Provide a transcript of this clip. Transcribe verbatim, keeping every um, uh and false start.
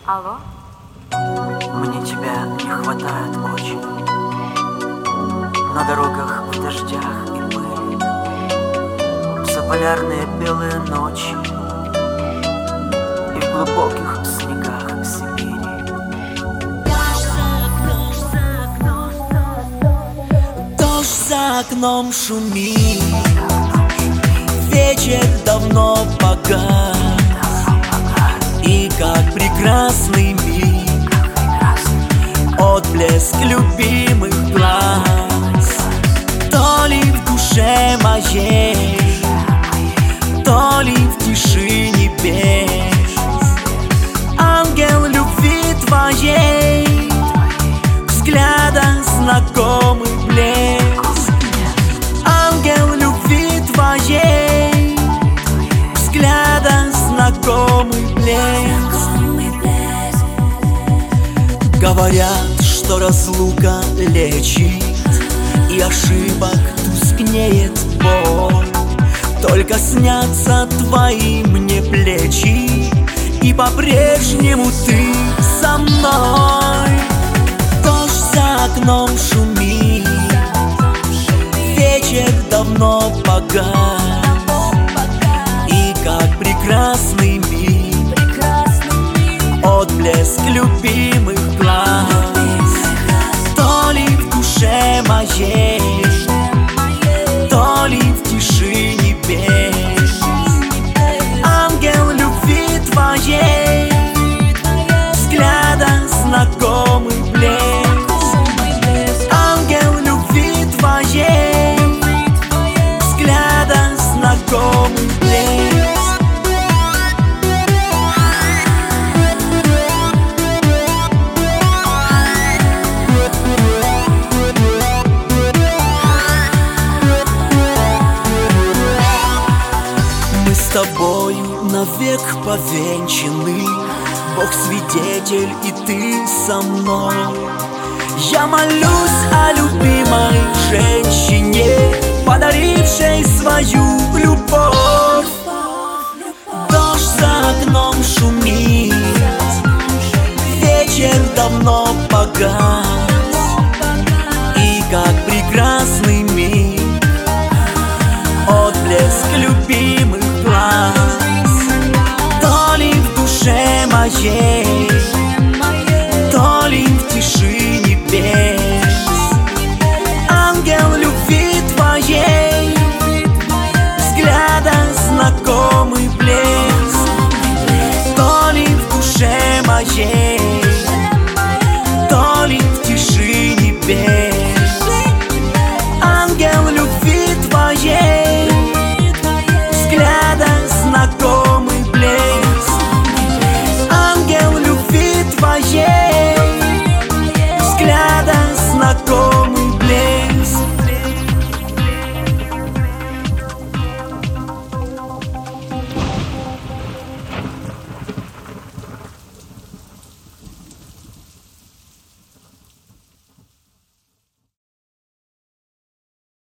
Алло? Мне тебя не хватает очень. На дорогах в дождях и пыли, в заполярные белые ночи и в глубоких снегах Сибири. Дождь за окном шумит, вечер давно погас, и как прекрасный миг, отблеск любимых глаз. То ли в душе моей, то ли в тиши небес, ангел любви твоей, взгляда знакомый блеск. Ангел любви твоей, взгляда знакомый блеск. Говорят, что разлука лечит, и ошибок тускнеет боль. Только снятся твои мне плечи, и по-прежнему ты со мной. Дождь за окном шумит, вечер давно погас, и как прекрасный миг, отблеск любимых глаз. То ли в душе моей, то ли в тиши небес, ангел любви твоей, взгляда знакомый блеск. Ангел любви твоей, взгляда знакомый блеск. С тобою навек повенчаны, Бог свидетель, и ты со мной. Я молюсь о любимой женщине, подарившей свою любовь. Дождь за окном шумит, вечер давно погас, и как прекрасный миг, отблеск любимых глаз. То ли в душе моей, то ли в тиши небес, ангел любви твоей, взгляда знакомый блеск. То ли в душе моей,